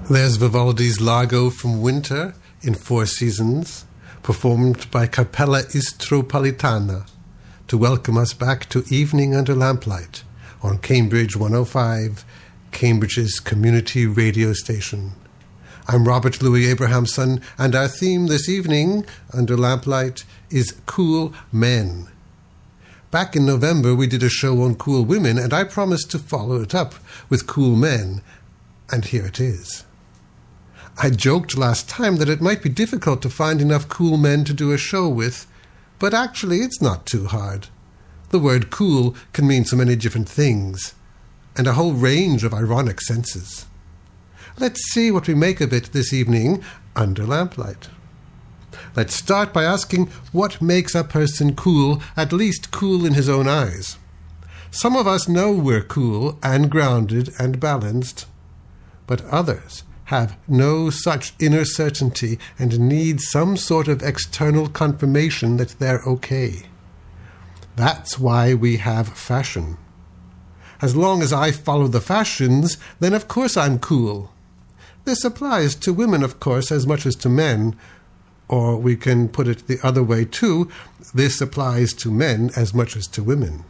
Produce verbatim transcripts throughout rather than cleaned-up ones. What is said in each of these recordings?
There's Vivaldi's Largo from Winter in Four Seasons, performed by Capella Istropolitana, to welcome us back to Evening Under Lamplight on Cambridge one oh five, Cambridge's community radio station. I'm Robert Louis Abrahamson, and our theme this evening, Under Lamplight, is Cool Men. Back in November, we did a show on cool women, and I promised to follow it up with cool men, and here it is. I joked last time that it might be difficult to find enough cool men to do a show with, but actually it's not too hard. The word cool can mean so many different things, and a whole range of ironic senses. Let's see what we make of it this evening under Lamplight. Let's start by asking what makes a person cool, at least cool in his own eyes. Some of us know we're cool and grounded and balanced, but others have no such inner certainty and need some sort of external confirmation that they're okay. That's why we have fashion. As long as I follow the fashions, then of course I'm cool. This applies to women, of course, as much as to men. Or we can put it the other way too, this applies to men as much as to women.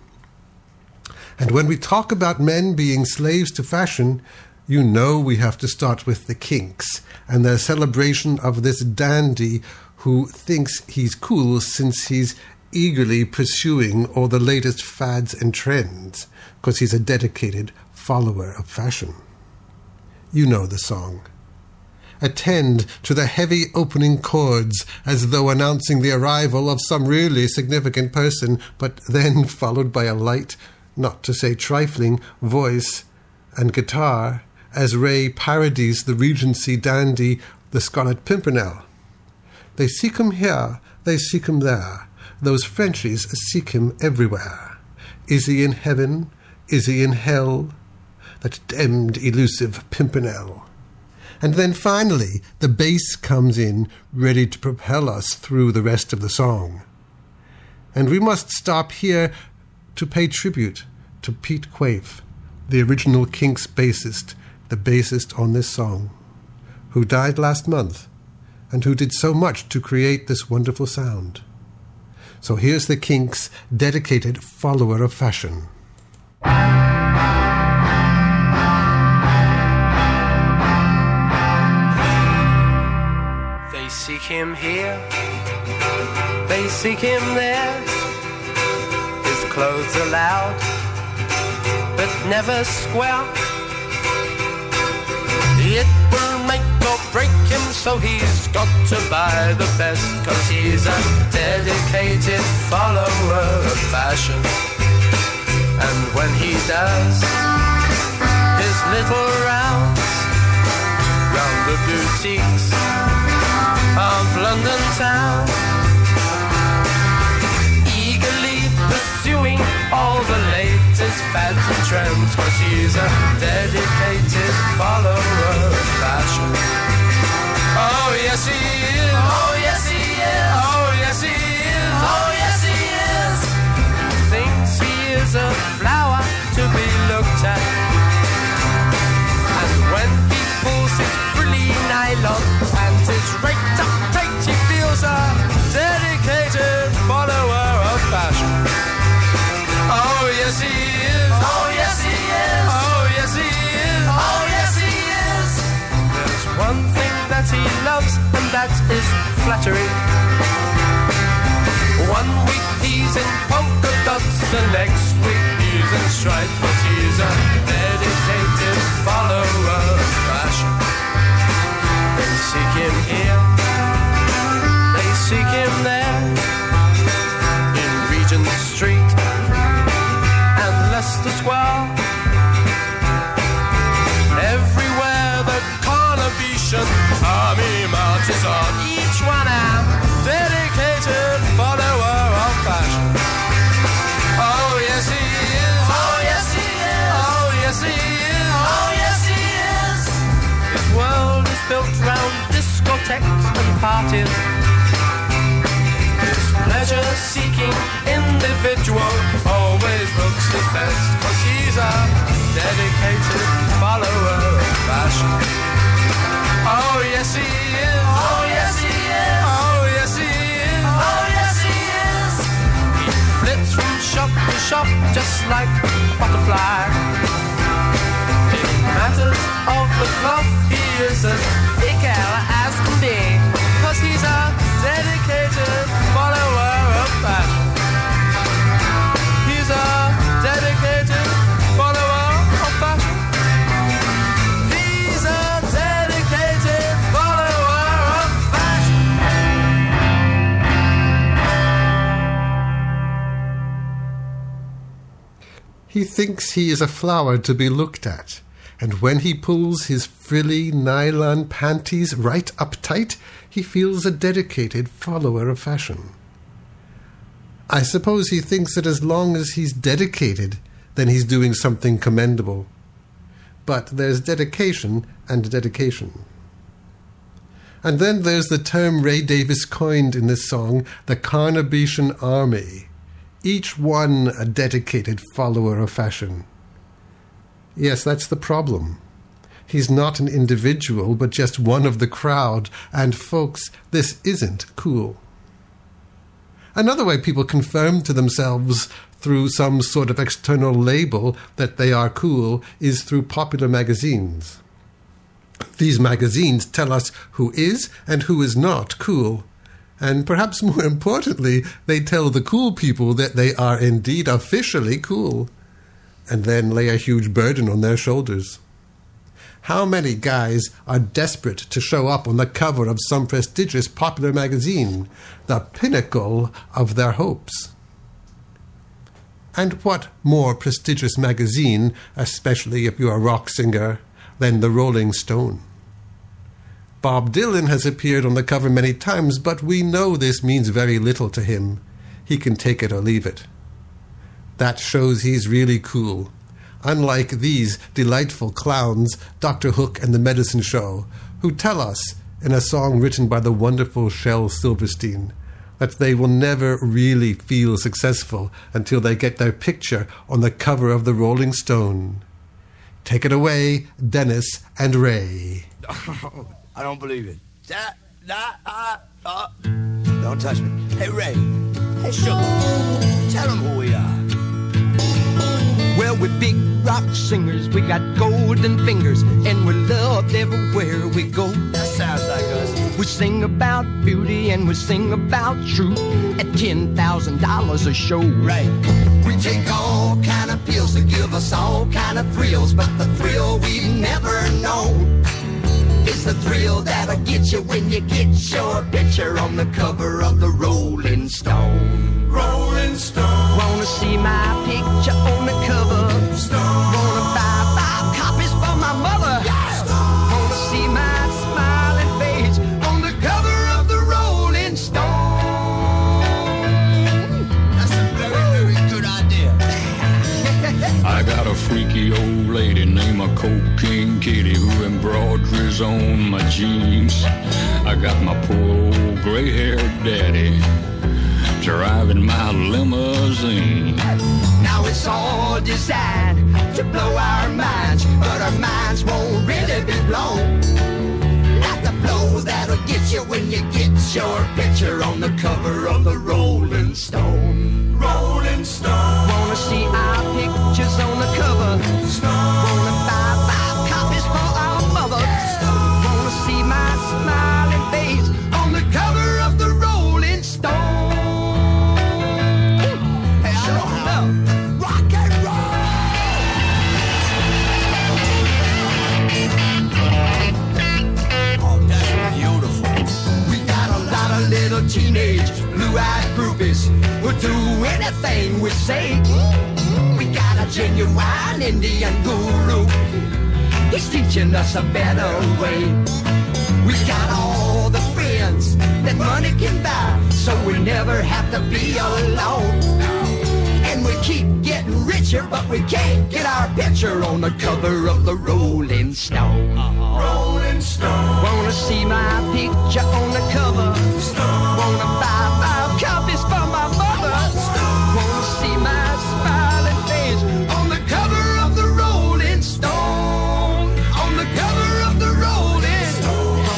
And when we talk about men being slaves to fashion, you know we have to start with the Kinks and their celebration of this dandy who thinks he's cool since he's eagerly pursuing all the latest fads and trends, because he's a dedicated follower of fashion. You know the song. Attend to the heavy opening chords as though announcing the arrival of some really significant person, but then followed by a light, not to say trifling, voice and guitar as Ray parodies the Regency dandy, the Scarlet Pimpernel. They seek him here, they seek him there. Those Frenchies seek him everywhere. Is he in heaven? Is he in hell? That damned elusive Pimpernel. And then finally, the bass comes in, ready to propel us through the rest of the song. And we must stop here to pay tribute to Pete Quaife, the original Kinks bassist, the bassist on this song, who died last month, and who did so much to create this wonderful sound. So here's the Kinks' dedicated follower of fashion. They seek him here, they seek him there. His clothes are loud, but never square. It will make or break him, so he's got to buy the best, 'cause he's a dedicated follower of fashion. And when he does his little rounds round the boutiques of London town, eagerly pursuing all the latest fads and trends, 'cause he's a dedicated follower of fashion. Oh yes he is, oh yes he is, oh yes he is, oh yes he is. Thinks he is a flower to be looked at, and when he pulls his frilly nylon and his raked up tight, he feels a dedicated follower of fashion. Oh yes he is, oh yes he is, oh yes he is, oh yes he is. There's one thing that he loves, and that is flattery. One week he's in polka dots, and next week he's in stripes, but he's a dedicated follower of fashion. They seek him here, they seek him there, in Regent Street and Leicester Square. Everywhere the Carnation army marches on, each one a dedicated follower of fashion. Oh yes he is, oh yes he is, oh yes he is, oh yes he is. His world is built round discotheques and parties. His pleasure-seeking individual always looks his best, 'cause he's a dedicated follower of fashion. Oh yes he is. Oh yes he is. Oh yes he is. Oh yes he is. He flits from shop to shop just like a butterfly. In matters of the cloth, he is as thick as can be, 'cause he's a dedicated follower of fashion. He's a dedicated follower of fashion. He's a dedicated follower of fashion. He thinks he is a flower to be looked at, and when he pulls his frilly nylon panties right up tight, he feels a dedicated follower of fashion. I suppose he thinks that as long as he's dedicated, then he's doing something commendable. But there's dedication and dedication. And then there's the term Ray Davis coined in this song, the Carnabetian Army. Each one a dedicated follower of fashion. Yes, that's the problem. He's not an individual, but just one of the crowd, and folks, this isn't cool. Another way people confirm to themselves through some sort of external label that they are cool is through popular magazines. These magazines tell us who is and who is not cool. And perhaps more importantly, they tell the cool people that they are indeed officially cool, and then lay a huge burden on their shoulders. How many guys are desperate to show up on the cover of some prestigious popular magazine, the pinnacle of their hopes? And what more prestigious magazine, especially if you're a rock singer, than the Rolling Stone? Bob Dylan has appeared on the cover many times, but we know this means very little to him. He can take it or leave it. That shows he's really cool. Unlike these delightful clowns, Doctor Hook and the Medicine Show, who tell us, in a song written by the wonderful Shel Silverstein, that they will never really feel successful until they get their picture on the cover of the Rolling Stone. Take it away, Dennis and Ray. Oh, I don't believe it. That, that, uh, uh. Don't touch me. Hey, Ray. Hey, Sugar. Tell them who we are. Well, we're big rock singers, we got golden fingers, and we're loved everywhere we go. That sounds like us. We sing about beauty and we sing about truth at ten thousand dollars a show. Right. We take all kind of pills to give us all kind of thrills, but the thrill we've never known is the thrill that'll get you when you get your picture on the cover of the Rolling Stone. Rolling Stone. Wanna see my picture on the cover? Stone. Wanna buy five copies for my mother? Yeah. Wanna see my smiling face on the cover of the Rolling Stone? That's a very, very good idea. I got a freaky old lady named a Cocaine Kitty who embroideries on my jeans. I got my poor old gray-haired daddy driving my limousine. Now it's all designed to blow our minds, but our minds won't really be blown. Like the blow that'll get you when you get your picture on the cover of the Rolling Stone. Rolling Stone. Wanna see our pictures on the cover? Stone. Wanna buy five copies for our mother? Wanna see my smiling face on the cover of the Rolling Stone? Hey, I don't know. Rock and roll! Oh, that's beautiful. We got a lot of little teenage blue-eyed groupies who'll do anything we say. We got a genuine Indian guru. He's teaching us a better way. We got all the friends that money can buy, so we never have to be alone. And we keep getting richer, but we can't get our picture on the cover of the Rolling Stone. Rolling Stone. Wanna see my picture on the cover? Stone. Wanna buy five copies for my mother? Wanna see my smiling face on the cover of the Rolling Stone? On the cover of the Rolling Stone.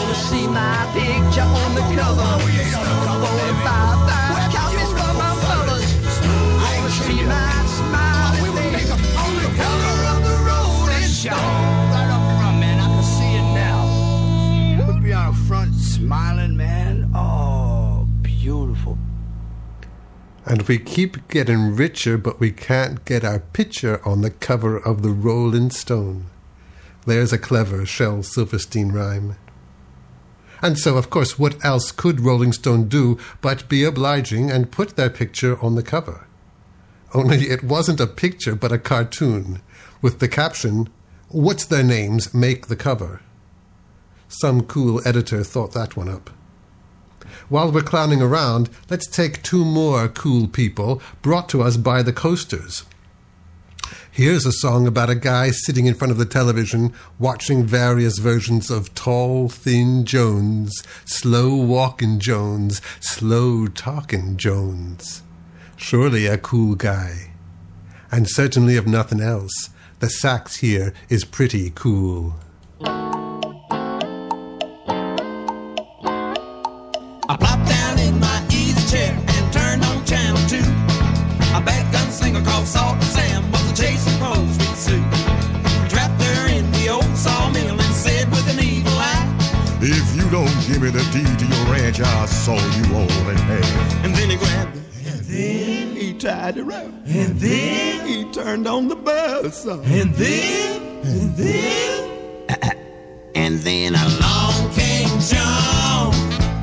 And we keep getting richer, but we can't get our picture on the cover of the Rolling Stone. There's a clever Shel Silverstein rhyme. And so, of course, what else could Rolling Stone do but be obliging and put their picture on the cover? Only it wasn't a picture, but a cartoon, with the caption, "What's their names make the cover?" Some cool editor thought that one up. While we're clowning around, let's take two more cool people brought to us by the Coasters. Here's a song about a guy sitting in front of the television watching various versions of Tall, Thin Jones, Slow Walkin' Jones, Slow Talkin' Jones. Surely a cool guy. And certainly if nothing else, the sax here is pretty cool. I plopped down in my easy chair and turned on channel two. A bad gunslinger called Salt and Sam was a chasing Rose with Sue. We trapped her in the old sawmill and said with an evil eye, "If you don't give me the deed to your ranch, I'll saw you all in half." and then he grabbed her. And then he tied her up. And then, He turned on the buzz saw. and then, and then, And then along came John.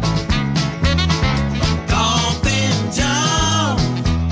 Tall, thin John,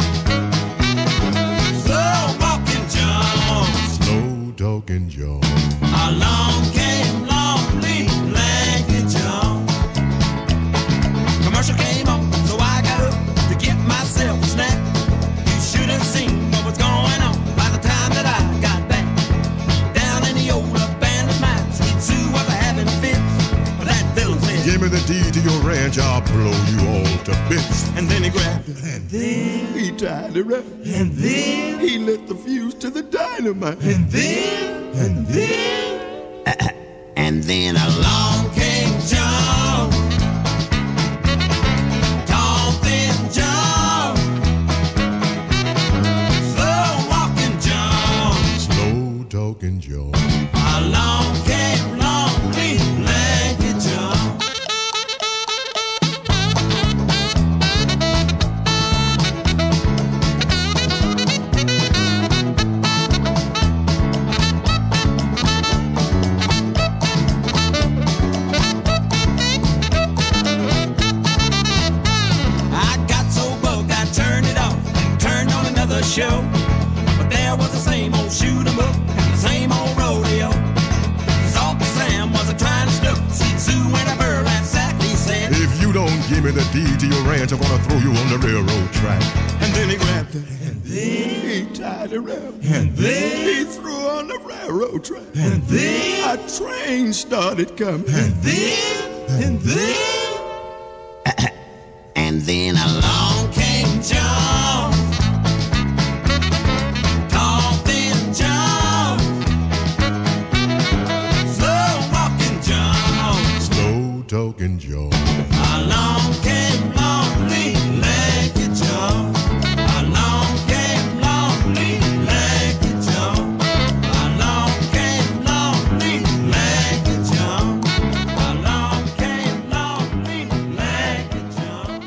slow walking John. Slow talking John. Along came lonely, lanky John. Commercial came on, so I got up to get myself a snack. You should have seen what was going on by the time that I got back. Down in the old abandoned mine, Sweet Sue was having fits. But that villain said, Give me the deed to your ranch, I'll blow you all to bits. and then he grabbed her. And then he tied her up. And then, He lit the fuse to the dynamite. and then, and then, And then along came John. tall, thin John, slow walking John. Slow talking John. Along came lonely, lanky John. I got so bugged I turned it off, turned on another show. But there was the same old shoot 'em up and the same old rodeo. Salt and Sam was a trying to snook. Sweet Sue went up her ransack. He said, If you don't give me the deed to your ranch, I'm gonna throw you on the railroad track. and then he grabbed her. And then he tied her up. And then, He threw her on the railroad track. and then, A train started coming. and then, and then, And then along came John. tall, thin John, slow walking John. Slow talking John. Along came lonely, lanky John. Along came lonely, lanky John. Along came lonely, lanky John. Along came lonely, lanky John.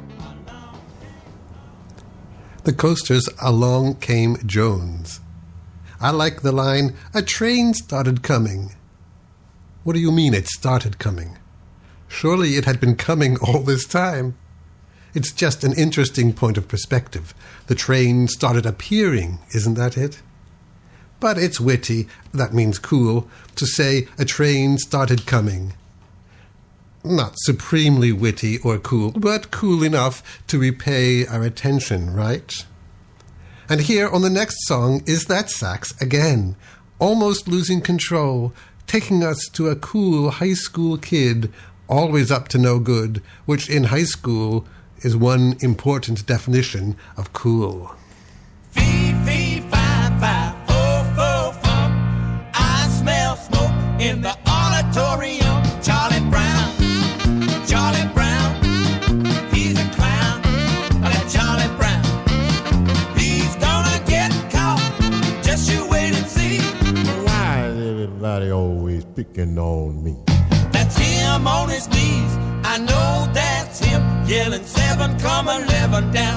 The Coasters' Along Came Jones. I like the line, "A train started coming." What do you mean it started coming? Surely it had been coming all this time. It's just an interesting point of perspective. The train started appearing, isn't that it? But it's witty, that means cool, to say a train started coming. Not supremely witty or cool, but cool enough to repay our attention, right? And here on the next song is that sax again, almost losing control, taking us to a cool high school kid, always up to no good, which in high school is one important definition of cool. Fee, fee, fi, fi, fo, fo, fum. I smell smoke in the auditorium. Charlie Brown, Charlie Brown, he's a clown. That Charlie Brown, he's gonna get caught. Just you wait and see. Why is everybody always picking on me? That's him on his knees. I know that's him yelling seven, come eleven down in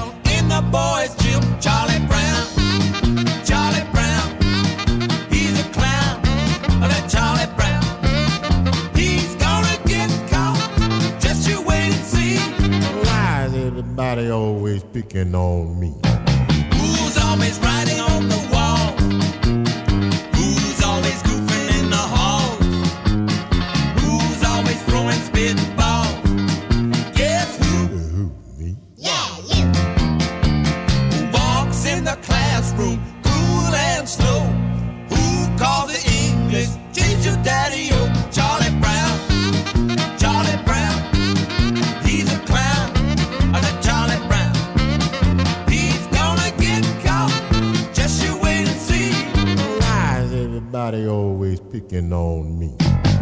the boys chill. Charlie Brown, Charlie Brown, he's a clown. That Charlie Brown, he's gonna get caught. Just you wait and see. Why is everybody always picking on me? Who's always writing on the wall? Who's always goofing in the hall? Who's always throwing spitballs? Guess who? Who, me? Yeah, you. Who walks in the classroom cool and slow? Who calls the English teacher daddy-o? Charlie Brown, Charlie Brown, he's a clown. That Charlie Brown, he's gonna get caught. Just you wait and see. Why is everybody always picking on me?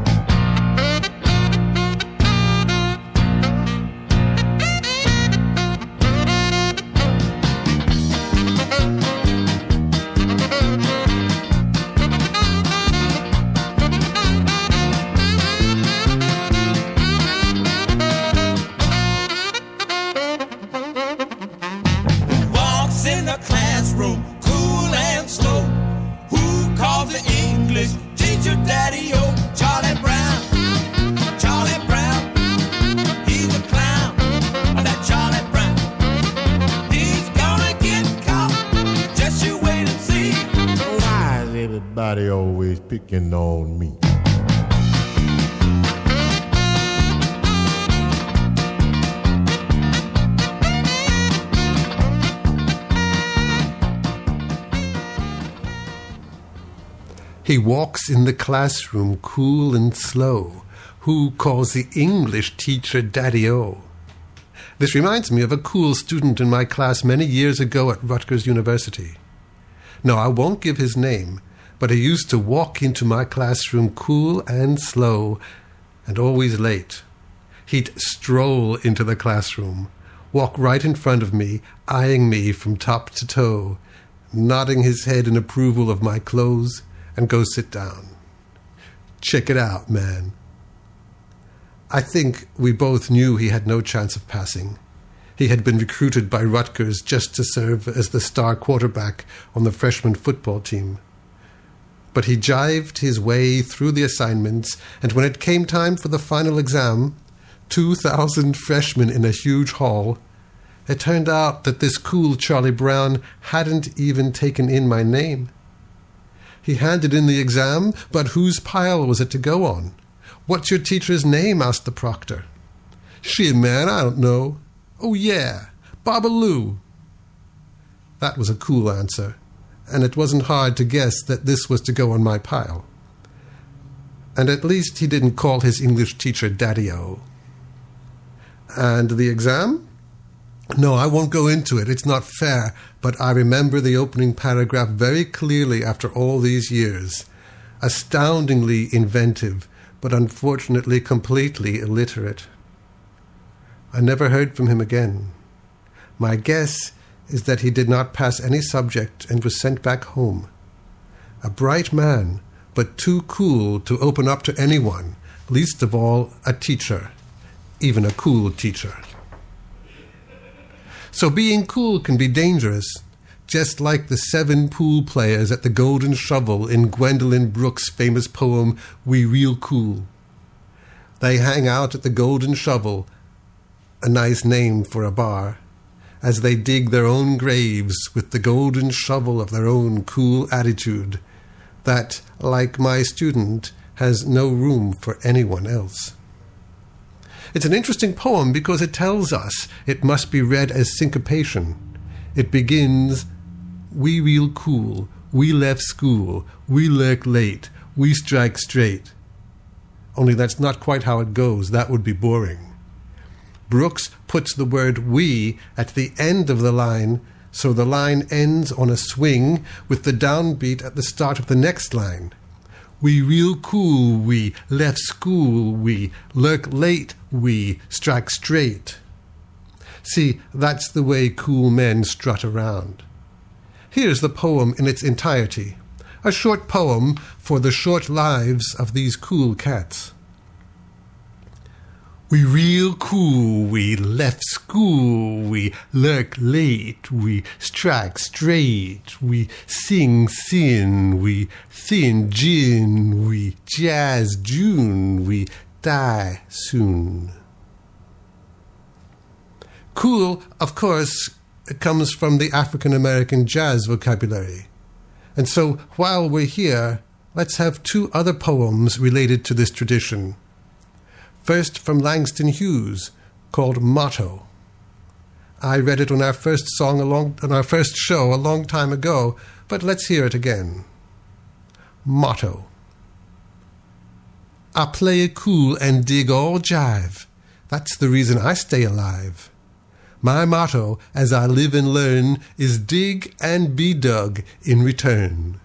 Walks in the classroom cool and slow. Who calls the English teacher daddy-o? Charlie Brown, Charlie Brown, he's a clown. That Charlie Brown, he's gonna get caught. Just you wait and see. Why is everybody always picking on me? He walks in the classroom cool and slow. Who calls the English teacher daddy-o? This reminds me of a cool student in my class many years ago at Rutgers University. No, I won't give his name, but he used to walk into my classroom cool and slow and always late. He'd stroll into the classroom, walk right in front of me, eyeing me from top to toe, nodding his head in approval of my clothes, and go sit down. Check it out, man. I think we both knew he had no chance of passing. He had been recruited by Rutgers just to serve as the star quarterback on the freshman football team. But he jived his way through the assignments, and when it came time for the final exam, two thousand freshmen in a huge hall, it turned out that this cool Charlie Brown hadn't even taken in my name. He handed in the exam, but whose pile was it to go on? "What's your teacher's name?" asked the proctor. "Shit, man, I don't know." "Oh, yeah, Babaloo." That was a cool answer, and it wasn't hard to guess that this was to go on my pile. And at least he didn't call his English teacher Daddy-O. And the exam? No, I won't go into it. It's not fair, but I remember the opening paragraph very clearly after all these years. Astoundingly inventive, but unfortunately completely illiterate. I never heard from him again. My guess is that he did not pass any subject and was sent back home. A bright man, but too cool to open up to anyone, least of all a teacher, even a cool teacher. So being cool can be dangerous, just like the seven pool players at the Golden Shovel in Gwendolyn Brooks' famous poem, We Real Cool. They hang out at the Golden Shovel, a nice name for a bar, as they dig their own graves with the golden shovel of their own cool attitude that, like my student, has no room for anyone else. It's an interesting poem because it tells us it must be read as syncopation. It begins, "We real cool, we left school, we lurk late, we strike straight." Only that's not quite how it goes. That would be boring. Brooks puts the word "we" at the end of the line, so the line ends on a swing with the downbeat at the start of the next line. We real cool, we left school, we lurk late, we strike straight. See, that's the way cool men strut around. Here's the poem in its entirety, a short poem for the short lives of these cool cats. We real cool, we left school, we lurk late, we strike straight, we sing sin, we thin gin, we jazz June, we die soon. Cool, of course, comes from the African American jazz vocabulary. And so while we're here, let's have two other poems related to this tradition. First, from Langston Hughes, called Motto. I read it on our first song, a long, on our first show a long time ago, but let's hear it again. Motto. I play it cool and dig all jive. That's the reason I stay alive. My motto, as I live and learn, is dig and be dug in return.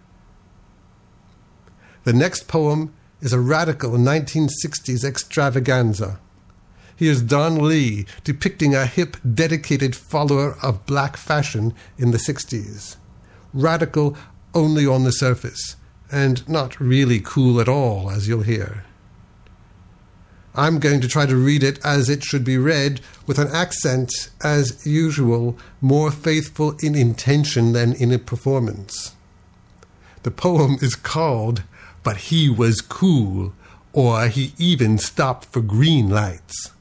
The next poem is a radical nineteen sixties extravaganza. Here's Don Lee depicting a hip, dedicated follower of black fashion in the sixties. Radical only on the surface, and not really cool at all, as you'll hear. I'm going to try to read it as it should be read, with an accent, as usual, more faithful in intention than in a performance. The poem is called But He Was Cool, or He Even Stopped for Green Lights.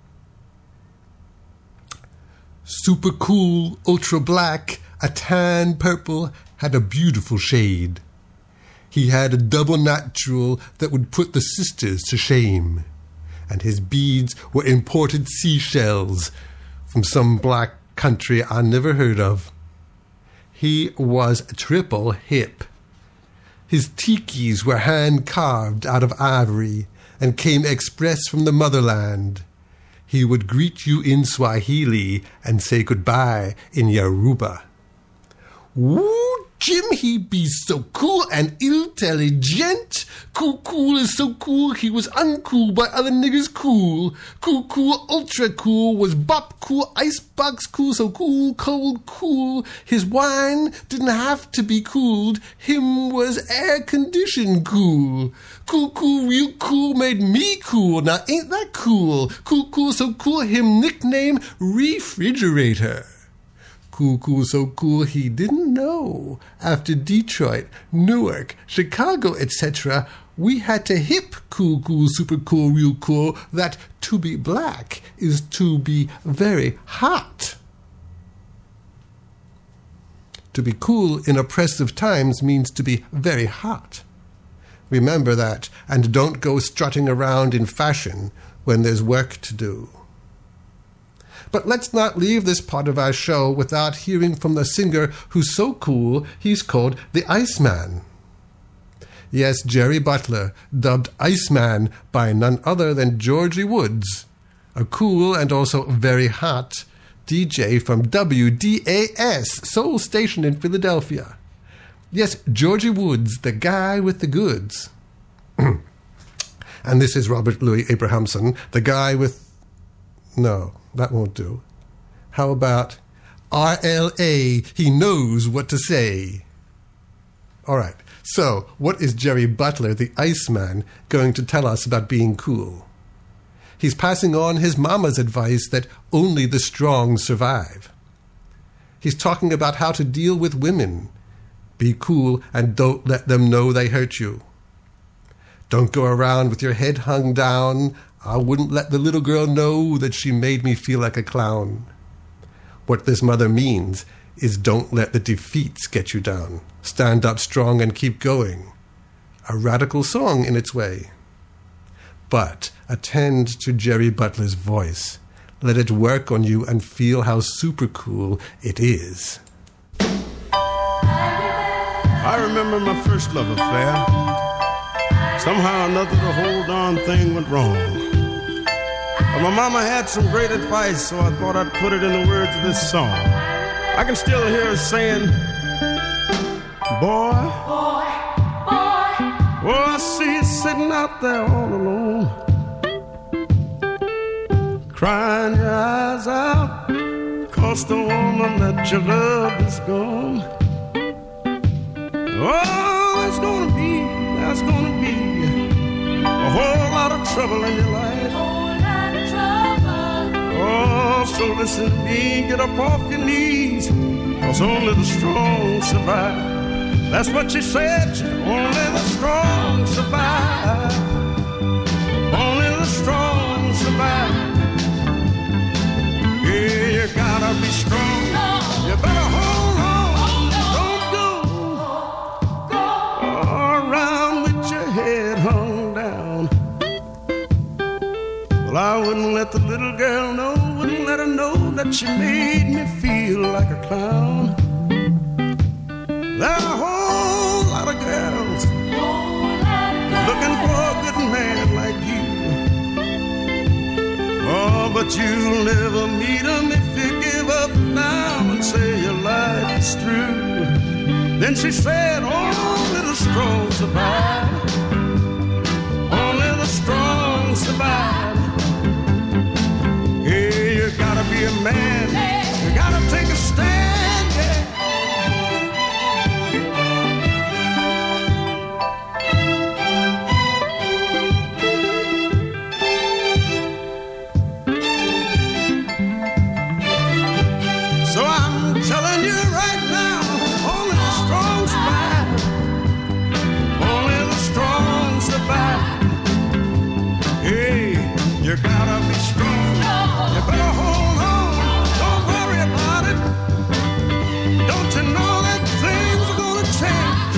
Super cool, ultra black, a tan purple, had a beautiful shade. He had a double natural that would put the sisters to shame. And his beads were imported seashells from some black country I never heard of. He was triple hip. His tikis were hand-carved out of ivory and came express from the motherland. He would greet you in Swahili and say goodbye in Yoruba. Woo, Jim, he be so cool and intelligent. Cool, cool is so cool, he was uncool by other niggas cool. Cool, cool, ultra cool, was bop cool, icebox cool, so cool, cold, cool. His wine didn't have to be cooled, him was air-conditioned cool. Cool, cool, real cool, made me cool, now ain't that cool? Cool, cool, so cool, him nickname Refrigerator. Cool, cool, so cool, he didn't know. After Detroit, Newark, Chicago, et cetera, we had to hip cool, cool, super cool, real cool, that to be black is to be very hot. To be cool in oppressive times means to be very hot. Remember that, and don't go strutting around in fashion when there's work to do. But let's not leave this part of our show without hearing from the singer who's so cool he's called the Iceman. Yes, Jerry Butler, dubbed Iceman by none other than Georgie Woods, a cool and also very hot D J from W D A S, Soul Station in Philadelphia. Yes, Georgie Woods, the guy with the goods. And this is Robert Louis Abrahamson, the guy with... No, that won't do. How about R L A, he knows what to say. All right, so what is Jerry Butler, the Iceman, going to tell us about being cool? He's passing on his mama's advice that only the strong survive. He's talking about how to deal with women. Be cool and don't let them know they hurt you. Don't go around with your head hung down. I wouldn't let the little girl know that she made me feel like a clown. What this mother means is don't let the defeats get you down. Stand up strong and keep going. A radical song in its way. But attend to Jerry Butler's voice. Let it work on you and feel how super cool it is. I remember my first love affair. Somehow or another the whole darn thing went wrong. But my mama had some great advice, so I thought I'd put it in the words of this song. I can still hear her saying, boy, boy, boy. Oh, I see you sitting out there all alone, crying your eyes out, 'cause the woman that you love is gone. Oh, there's gonna be, there's gonna be a whole lot of trouble in your life. Oh, so listen to me, get up off your knees, 'cause only the strong survive. That's what she said, only the strong survive. Only the strong survive. Yeah, you gotta be strong. You better hold on. Don't go around with your head hung down. Well, I wouldn't let the little girl know, wouldn't let her know that she made me feel like a clown. There are a whole lot of girls looking for a good man like you. Oh, but you'll never meet him if you give up now and say your life is through. Then she said, only the strong survive. Only the strong survive. Hey, you gotta be a man. You gotta take a stand, yeah. So I'm telling you right now, only the strong survive. Only the strong survive. Hey, you gotta be strong. You better hold on. Don't worry about it. Don't you know that things are gonna change?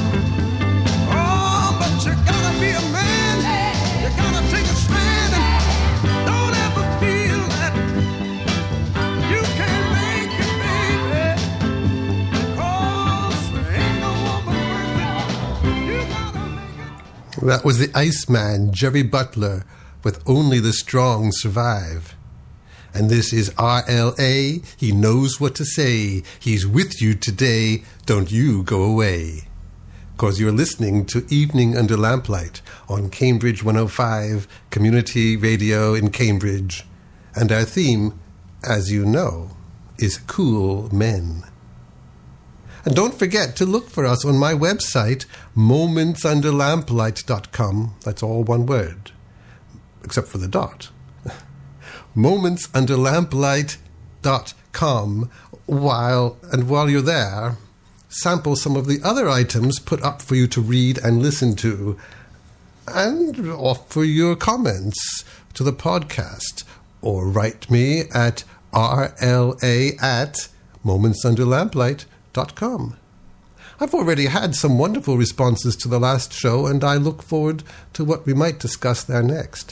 Oh, but you gotta be a man. You gotta take a stand. And don't ever feel that you can't make it, baby. 'Cause there ain't no woman worth it. You gotta make it. That was the Iceman, Jerry Butler, with Only the Strong Survive. And this is R L A. He knows what to say. He's with you today. Don't you go away. 'Cause you're listening to Evening Under Lamplight on Cambridge one oh five, Community Radio in Cambridge. And our theme, as you know, is Cool Men. And don't forget to look for us on my website, moments under lamplight dot com. That's all one word, except for the dot. moments under lamplight dot com. While, and while you're there, sample some of the other items put up for you to read and listen to, and offer your comments to the podcast, or write me at rla at moments under lamplight dot com. I've already had some wonderful responses to the last show, and I look forward to what we might discuss there next.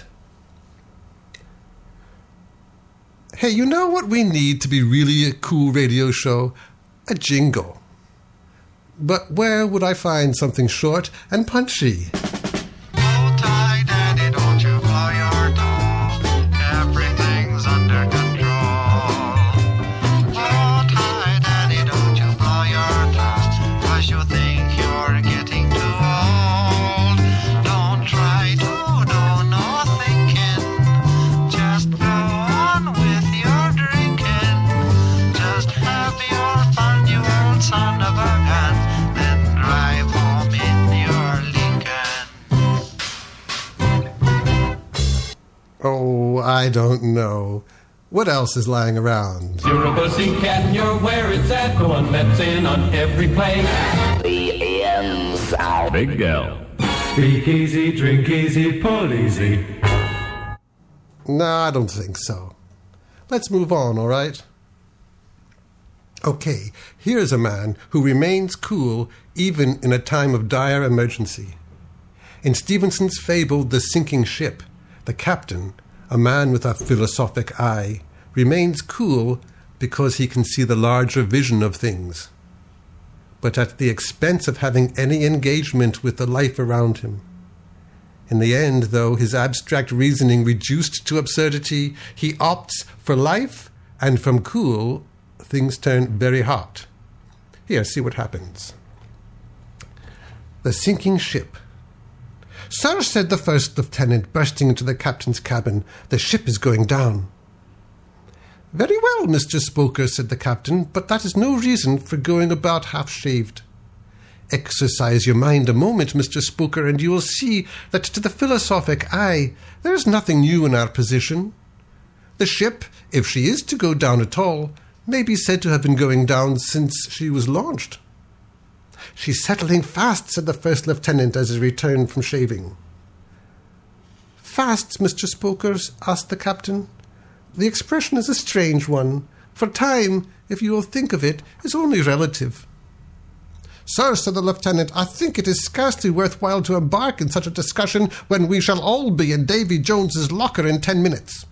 Hey, you know what we need to be really a cool radio show? A jingle. But where would I find something short and punchy? Hold tight, Daddy, don't you blow your top. Everything's under control. Hold tight, Daddy, don't you blow your top. 'Cause you think you're getting too old. Don't try to do no thinking. Just go on with your drinking. Just have your fun, you old son of a gun. Then drive home in your Lincoln. Oh, I don't know. What else is lying around? You're a pussycat and you're where it's at. The one that's in on every play. The end sound. Big L. Speak easy, drink easy, pull easy. No, I don't think so. Let's move on, all right? Okay, here's a man who remains cool even in a time of dire emergency. In Stevenson's fable, The Sinking Ship, the captain, a man with a philosophic eye, remains cool because he can see the larger vision of things, but at the expense of having any engagement with the life around him. In the end, though, his abstract reasoning reduced to absurdity, he opts for life, and from cool, things turn very hot. Here, see what happens. The Sinking Ship. "Sir," said the first lieutenant, bursting into the captain's cabin, "the ship is going down." "Very well, Mister Spoker," said the captain, "but that is no reason for going about half-shaved. Exercise your mind a moment, Mister Spoker, and you will see that to the philosophic eye there is nothing new in our position. The ship, if she is to go down at all, may be said to have been going down since she was launched." "She's settling fast," said the first lieutenant as he returned from shaving. "Fast, Mister Spokers?" asked the captain. "The expression is a strange one, for time, if you will think of it, is only relative." "Sir," said the lieutenant, "I think it is scarcely worthwhile to embark in such a discussion when we shall all be in Davy Jones's locker in ten minutes."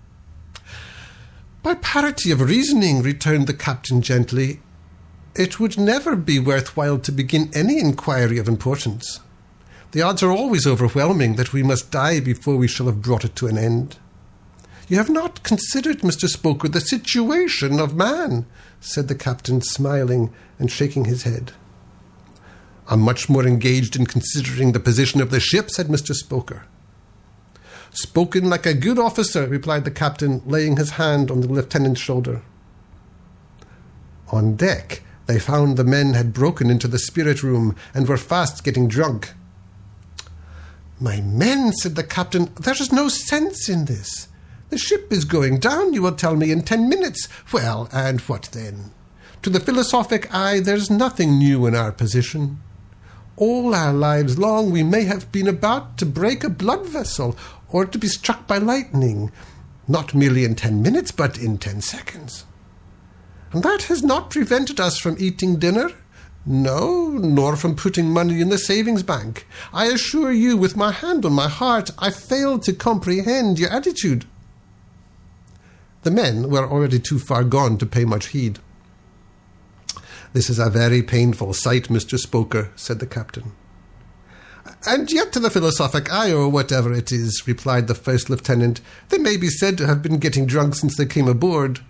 "By parity of reasoning," returned the captain gently, "it would never be worthwhile to begin any inquiry of importance. The odds are always overwhelming that we must die before we shall have brought it to an end." "You have not considered, Mister Spoker, the situation of man," said the captain, smiling and shaking his head. "I'm much more engaged in considering the position of the ship," said Mister Spoker. "Spoken like a good officer," replied the captain, laying his hand on the lieutenant's shoulder. On deck, they found the men had broken into the spirit room and were fast getting drunk. "My men," said the captain, "there is no sense in this. The ship is going down, you will tell me, in ten minutes. Well, and what then? To the philosophic eye, there's nothing new in our position. All our lives long we may have been about to break a blood vessel or to be struck by lightning, not merely in ten minutes, but in ten seconds. And that has not prevented us from eating dinner, no, nor from putting money in the savings bank. I assure you, with my hand on my heart, I fail to comprehend your attitude." The men were already too far gone to pay much heed. "This is a very painful sight, Mister Spoker," said the captain. "And yet to the philosophic eye, or whatever it is," replied the first lieutenant, "they may be said to have been getting drunk since they came aboard."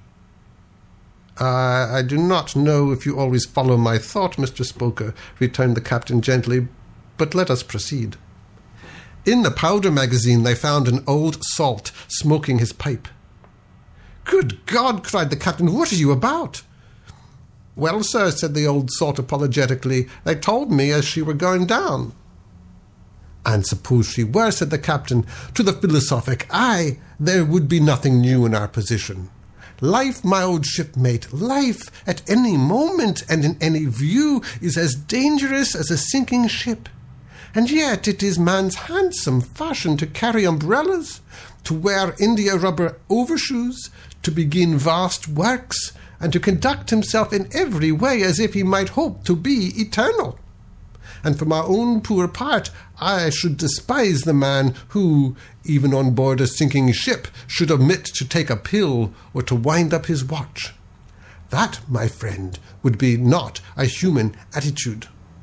Uh, "I do not know if you always follow my thought, Mister Spoker," returned the captain gently, "but let us proceed." In the powder magazine they found an old salt smoking his pipe. "Good God!" cried the captain, "what are you about?" "Well, sir," said the old salt apologetically, "they told me as she were going down." "And suppose she were," said the captain, "to the philosophic eye, there would be nothing new in our position. Life, my old shipmate, life at any moment and in any view is as dangerous as a sinking ship. And yet it is man's handsome fashion to carry umbrellas, to wear India rubber overshoes, to begin vast works, and to conduct himself in every way as if he might hope to be eternal. And for my own poor part, I should despise the man who, even on board a sinking ship, should omit to take a pill or to wind up his watch. That, my friend, would be not a human attitude."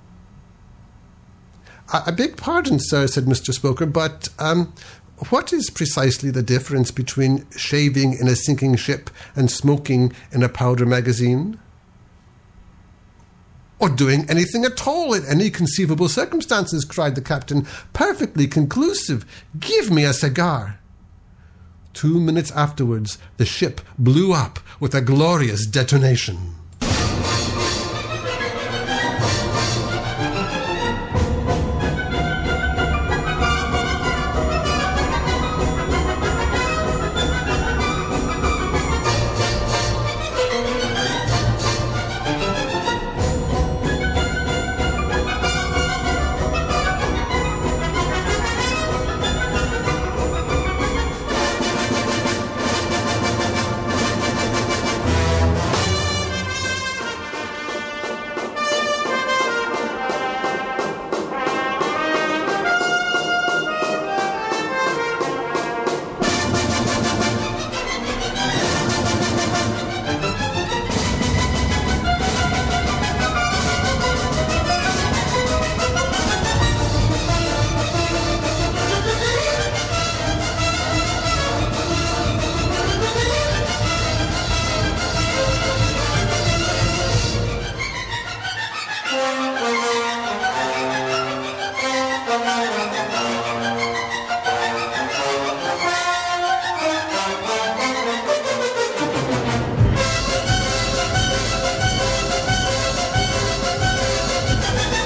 "I, I beg pardon, sir," said Mister Spoker, "but um, what is precisely the difference between shaving in a sinking ship and smoking in a powder magazine?" "Or doing anything at all in any conceivable circumstances," cried the captain. "Perfectly conclusive. Give me a cigar." Two minutes afterwards, the ship blew up with a glorious detonation.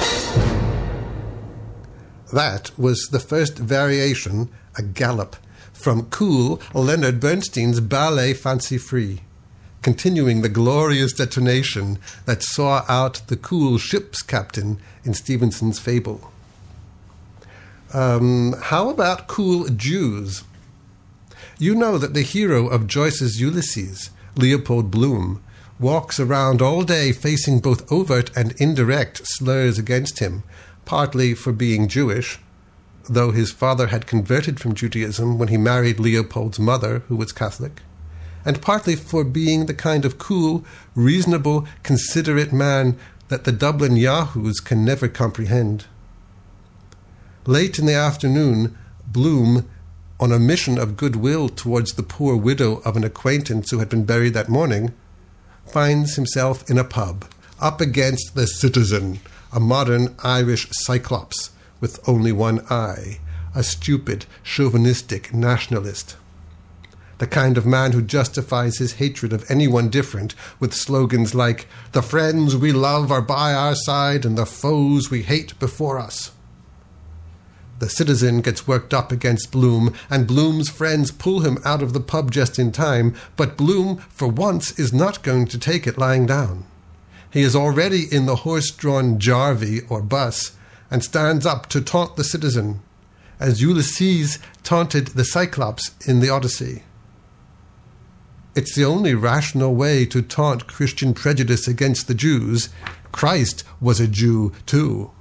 That was the first variation, a gallop, from cool Leonard Bernstein's ballet Fancy Free, continuing the glorious detonation that saw out the cool ship's captain in Stevenson's fable. Um, how about cool Jews? You know that the hero of Joyce's Ulysses, Leopold Bloom, walks around all day facing both overt and indirect slurs against him, partly for being Jewish, though his father had converted from Judaism when he married Leopold's mother, who was Catholic, and partly for being the kind of cool, reasonable, considerate man that the Dublin yahoos can never comprehend. Late in the afternoon, Bloom, on a mission of goodwill towards the poor widow of an acquaintance who had been buried that morning, finds himself in a pub, up against the Citizen, a modern Irish cyclops with only one eye, a stupid, chauvinistic nationalist. The kind of man who justifies his hatred of anyone different with slogans like, "The friends we love are by our side and the foes we hate before us." The Citizen gets worked up against Bloom, and Bloom's friends pull him out of the pub just in time, but Bloom, for once, is not going to take it lying down. He is already in the horse-drawn jarvey or bus, and stands up to taunt the Citizen, as Ulysses taunted the Cyclops in the Odyssey. It's the only rational way to taunt Christian prejudice against the Jews. Christ was a Jew, too.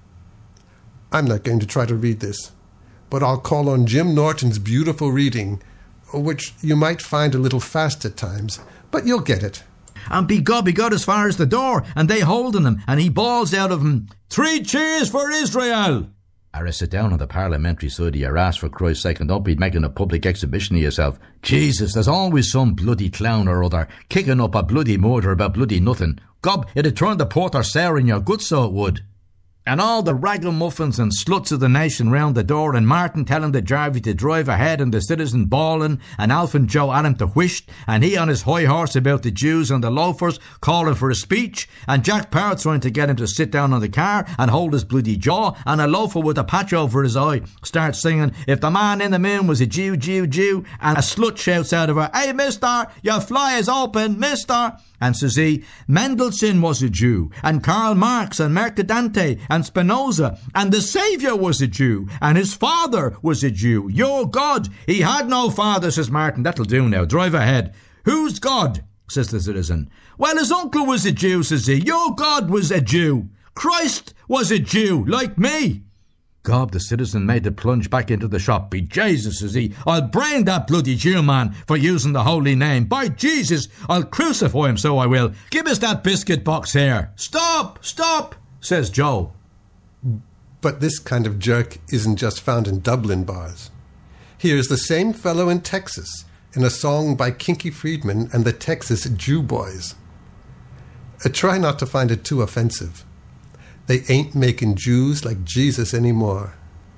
I'm not going to try to read this, but I'll call on Jim Norton's beautiful reading, which you might find a little fast at times, but you'll get it. And be God, be God as far as the door, and they holding him, and he bawls out of him, "Three cheers for Israel!" Ara, sit down on the parliamentary side of your ass, for Christ's sake, and don't be making a public exhibition of yourself. Jesus, there's always some bloody clown or other kicking up a bloody murder about bloody nothing. Gob, it'd turn the porter sour in your gut, so it would. And all the ragamuffins and sluts of the nation round the door, and Martin telling the Jarvey to drive ahead, and the Citizen bawling, and Alf and Joe Allen to whisht, and he on his high horse about the Jews and the loafers calling for a speech, and Jack Parrott trying to get him to sit down on the car and hold his bloody jaw, and a loafer with a patch over his eye starts singing, "If the man in the moon was a Jew, Jew, Jew," and a slut shouts out of her, "Hey, mister, your fly is open, mister." And says he, Mendelssohn was a Jew, and Karl Marx, and Mercadante, and Spinoza, and the Saviour was a Jew, and his father was a Jew. Your God, he had no father, says Martin. That'll do now, drive ahead. Who's God? Says the Citizen. Well, his uncle was a Jew, says he. Your God was a Jew. Christ was a Jew, like me. God, the Citizen made the plunge back into the shop. Be Jesus, says he, I'll brain that bloody Jew man for using the holy name. By Jesus, I'll crucify him, so I will. Give us that biscuit box here. Stop, stop, says Joe. But this kind of jerk isn't just found in Dublin bars. Here's the same fellow in Texas, in a song by Kinky Friedman and the Texas Jew Boys. Uh, try not to find it too offensive. They ain't making Jews like Jesus anymore.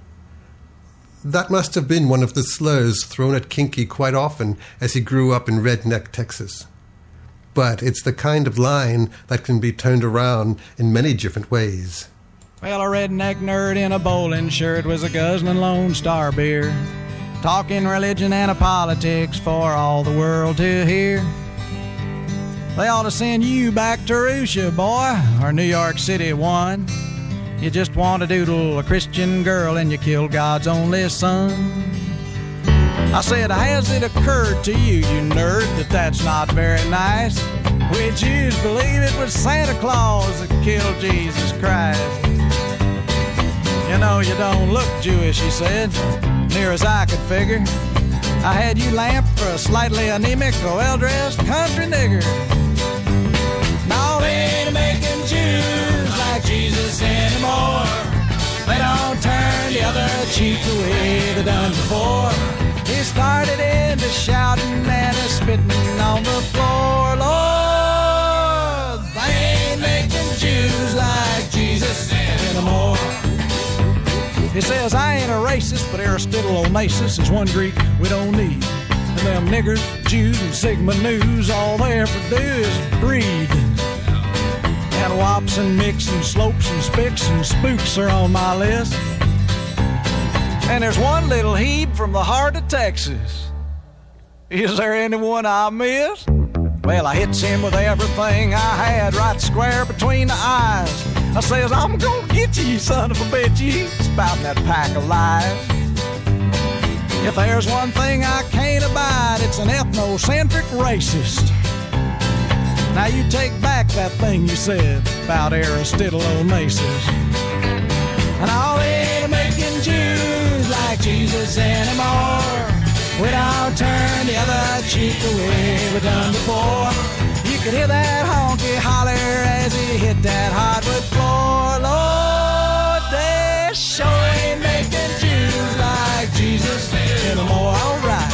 That must have been one of the slurs thrown at Kinky quite often as he grew up in redneck Texas. But it's the kind of line that can be turned around in many different ways. Well, a redneck nerd in a bowling shirt was a guzzling Lone Star beer, talking religion and a politics for all the world to hear. They ought to send you back to Russia, boy, or New York City one. You just want to doodle a Christian girl and you kill God's only son. I said, has it occurred to you, you nerd, that that's not very nice? We Jews believe it was Santa Claus that killed Jesus Christ. You know, you don't look Jewish, he said, near as I could figure. I had you lamped for a slightly anemic, well-dressed country nigger. No, they ain't making Jews like Jesus anymore. They don't turn the other cheek the way they done before. He started into shouting and a spitting on the floor. Lord, they ain't making Jews like Jesus anymore. He says, I ain't a racist, but Aristotle Onassis is one Greek we don't need. And them niggers, Jews, and Sigma News, all they ever do is breed. And wops and mix and slopes and spicks and spooks are on my list. And there's one little heap from the heart of Texas. Is there anyone I missed? Well, I hits him with everything I had right square between the eyes. I says, I'm gonna get you, you son of a bitch. You spouting that pack of lies. If there's one thing I can't abide, it's an ethnocentric racist. Now you take back that thing you said about Aristotle Onassis. And all ain't making Jews like Jesus anymore. We don't turn the other cheek the way we done before. You could hear that honky holler as he hit that hardwood floor. Lord, they sure ain't making Jews like Jesus anymore. All right.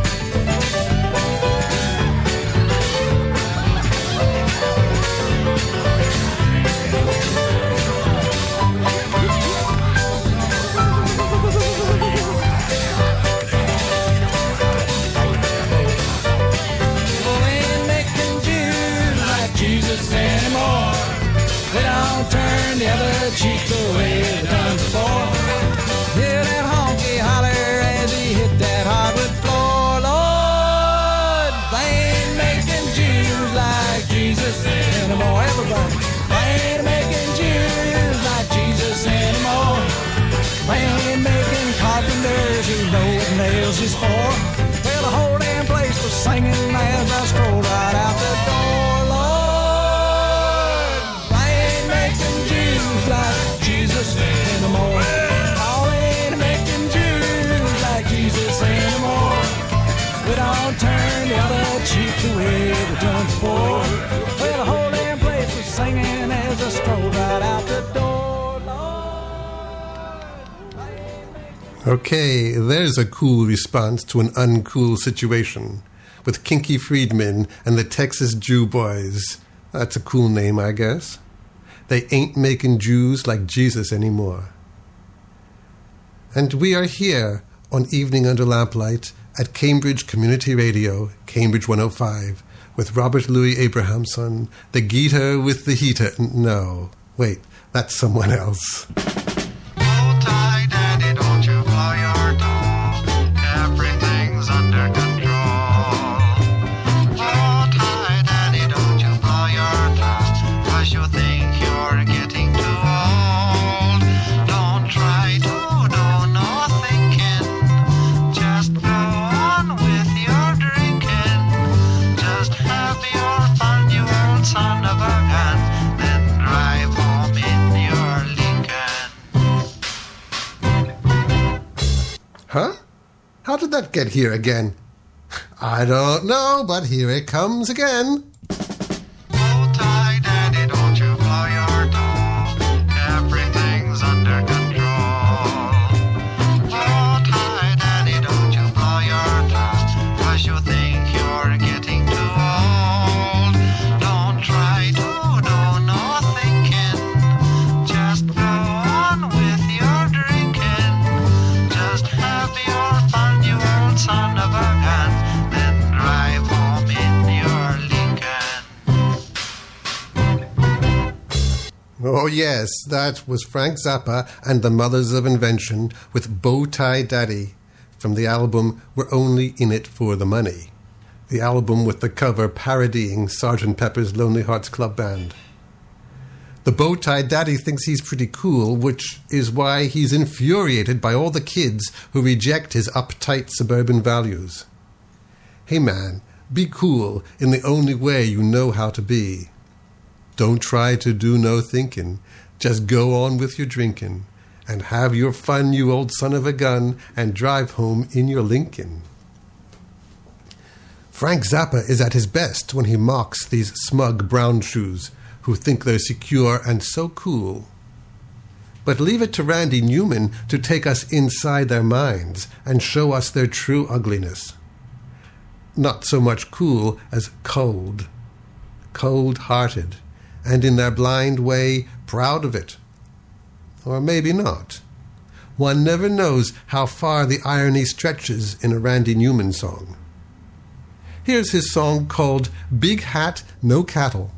Anymore. We don't turn the other cheek the way we done before. Hear that honky holler as he hit that hardwood floor. Lord, they ain't making Jews like Jesus anymore. Everybody, they ain't making Jews like Jesus anymore. They ain't making carpenters who know what nails is for. Well, the whole damn place was singing as I strolled right out the door. Like Jesus anymore. All ain't making Jews like Jesus anymore. We don't turn the other cheek the way we done before. Well, the whole damn place was singing as I strolled right out the door. Okay, there's a cool response to an uncool situation with Kinky Friedman and the Texas Jew Boys. That's a cool name, I guess. They ain't making Jews like Jesus anymore. And we are here on Evening Under Lamplight at Cambridge Community Radio, Cambridge one oh five, with Robert Louis Abrahamson, the Geeter with the heater. No, wait, that's someone else. Hold tight, Daddy, don't you blow your top. Everything's under control. Hold tight, Daddy, don't you blow your top. 'Cause you think you're getting too old. Don't try to do no thinking. Just go on with your drinking. Just have your fun, you old son of a gun. Then drive home in your Lincoln. Huh? How did that get here again? I don't know, but here it comes again. Hold tight, Daddy, don't you blow your top. Everything's under control. Hold tight, Daddy, don't you blow your top. 'Cause you think you're getting too old. Don't try to do no thinking. Just go on with your drinking. Just have your fun, you old son of a gun. Then drive home in your Lincoln. Oh yes, that was Frank Zappa and the Mothers of Invention with Bow Tie Daddy from the album We're Only in It for the Money, the album with the cover parodying Sergeant Pepper's Lonely Hearts Club Band. The Bow Tie Daddy thinks he's pretty cool, which is why he's infuriated by all the kids who reject his uptight suburban values. Hey man, be cool in the only way you know how to be. Don't try to do no thinking. Just go on with your drinking and have your fun, you old son of a gun, and drive home in your Lincoln. Frank Zappa is at his best when he mocks these smug brown shoes who think they're secure and so cool. But leave it to Randy Newman to take us inside their minds and show us their true ugliness. Not so much cool as cold. Cold-hearted. And in their blind way, proud of it. Or maybe not. One never knows how far the irony stretches in a Randy Newman song. Here's his song called Big Hat, No Cattle.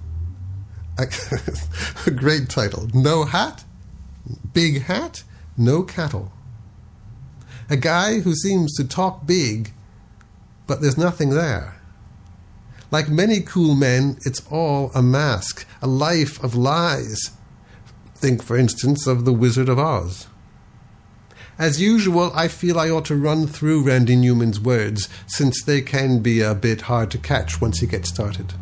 A great title. No hat, big hat, no cattle. A guy who seems to talk big, but there's nothing there. Like many cool men, it's all a mask, a life of lies. Think, for instance, of The Wizard of Oz. As usual, I feel I ought to run through Randy Newman's words, since they can be a bit hard to catch once you get started.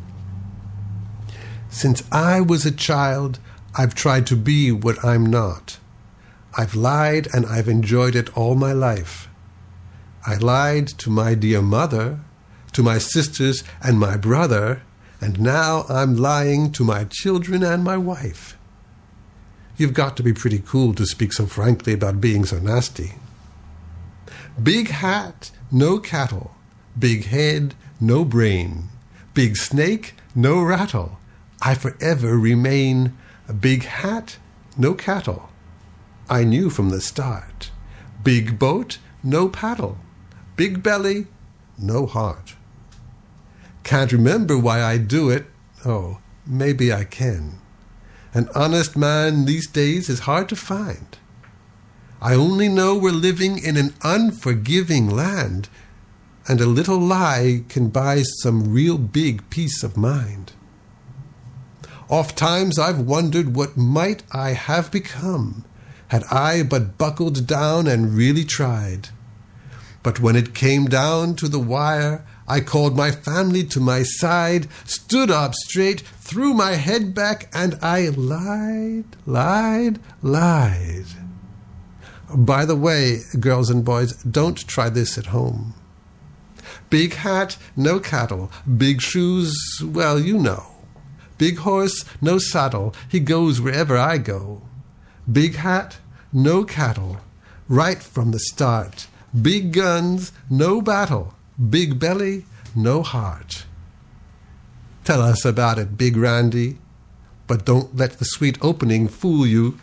Since I was a child, I've tried to be what I'm not. I've lied and I've enjoyed it all my life. I lied to my dear mother, to my sisters and my brother, and now I'm lying to my children and my wife. You've got to be pretty cool to speak so frankly about being so nasty. Big hat, no cattle. Big head, no brain. Big snake, no rattle. I forever remain a big hat, no cattle. I knew from the start. Big boat, no paddle. Big belly, no heart. Can't remember why I do it. Oh, maybe I can. An honest man these days is hard to find. I only know we're living in an unforgiving land, and a little lie can buy some real big peace of mind. Oft times I've wondered what might I have become had I but buckled down and really tried. But when it came down to the wire, I called my family to my side, stood up straight, threw my head back, and I lied, lied, lied. By the way, girls and boys, don't try this at home. Big hat, no cattle. Big shoes, well, you know. Big horse, no saddle. He goes wherever I go. Big hat, no cattle. Right from the start. Big guns, no battle. Big belly, no heart. Tell us about it, Big Randy, but don't let the sweet opening fool you.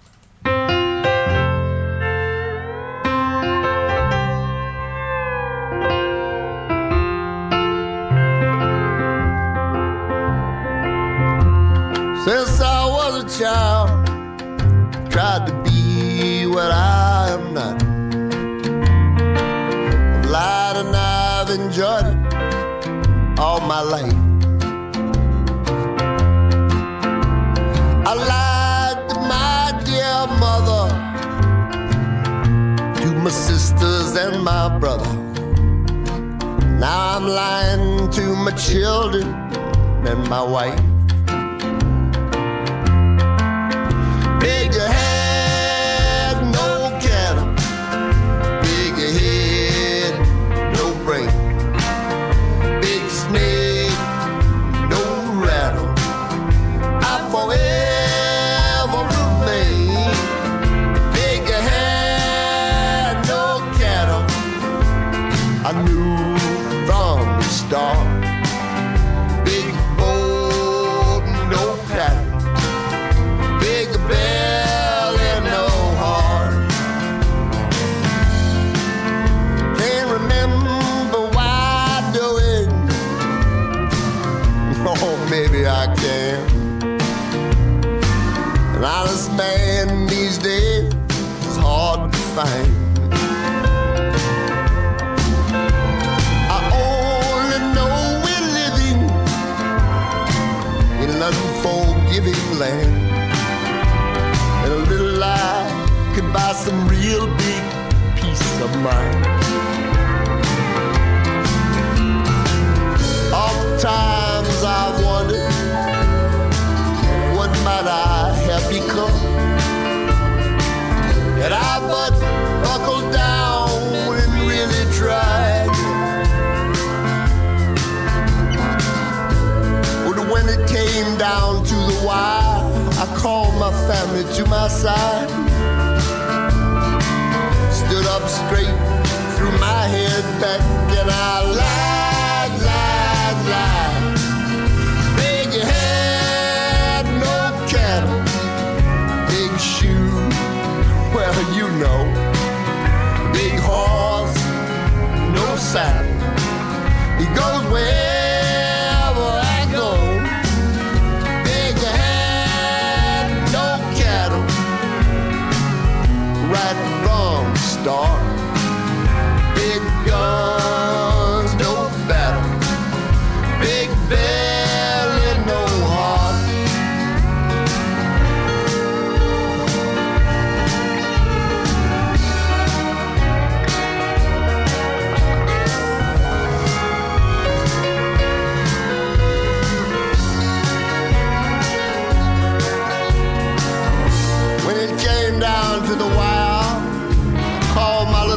Since I was a child, tried to be what I am not. I've lied and I've enjoyed it all my life. I lied to my dear mother, to my sisters and my brother. Now I'm lying to my children and my wife. Big head, no cattle. Big head, no brain. Big snake, no rattle. I forever remain. Big head, no cattle. I knew from the start. Big boat, no paddle. Big belly, no heart. Can't remember why I do it. Oh, maybe I can. An honest man these days is hard to find. I only know we're living in an unforgiving land. And a little lie could buy some real big peace of mind. Oftentimes I've wondered, what might I have become? Had I but buckled down and really tried. But when it came down to the wire, I called my family to my side. Stood up straight, threw my head back, and I lied, lied, lied. Big head, no cattle. Big shoe, well, you know. Big horse, no saddle. He goes wherever I go. Big head, no cattle. Right from the start.